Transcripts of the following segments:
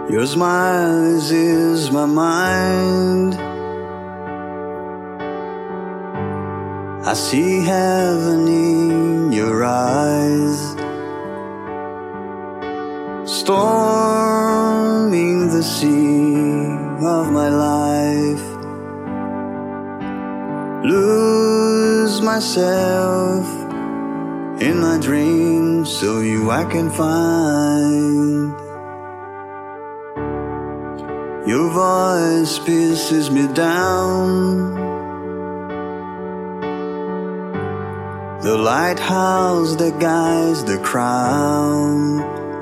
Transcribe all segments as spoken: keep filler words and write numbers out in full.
Your smile eases my mind. I see heaven in your eyes. Storming the sea of my life. Lose myself in my dreams so you I can find. Your voice pierces me down. The lighthouse that guides the crown.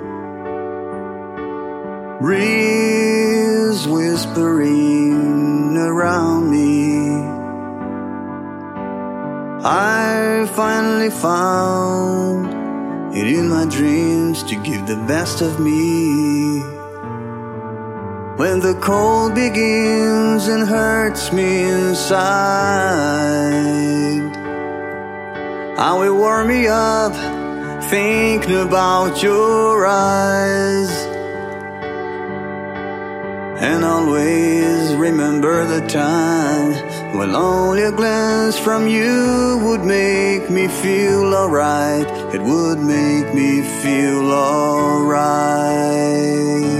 Breeze whispering around me. I finally found it in my dreams to give the best of me. When the cold begins and hurts me inside, how it warm me up thinking about your eyes. And always remember the time when only a glance from you would make me feel alright. It would make me feel alright.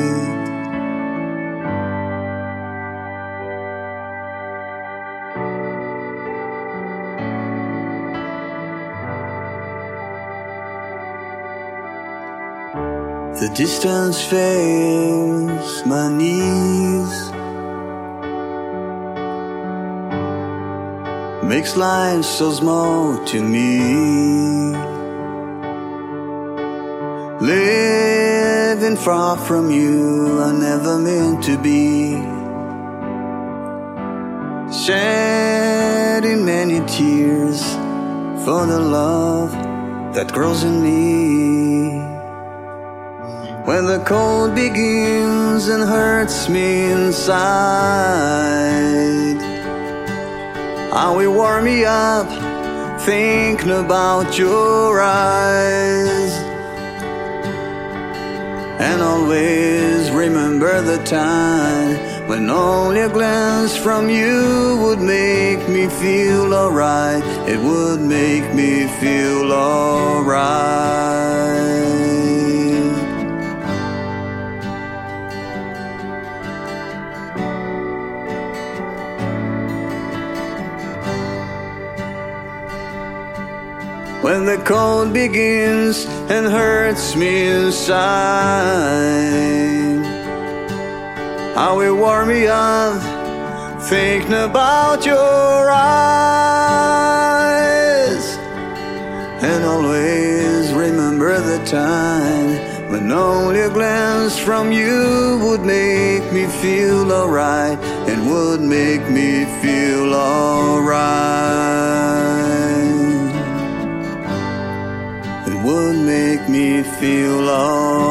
The distance fails my knees, makes life so small to me. Living far from you, I never meant to be. Shedding many tears for the love that grows in me. When the cold begins and hurts me inside, how it warm me up thinking about your eyes. And always remember the time when only a glance from you would make me feel alright. It would make me feel alright. When the cold begins and hurts me inside, how it warm me up thinking about your eyes. And always remember the time when only a glance from you would make me feel alright. It would make me feel alright. Would make me feel alright.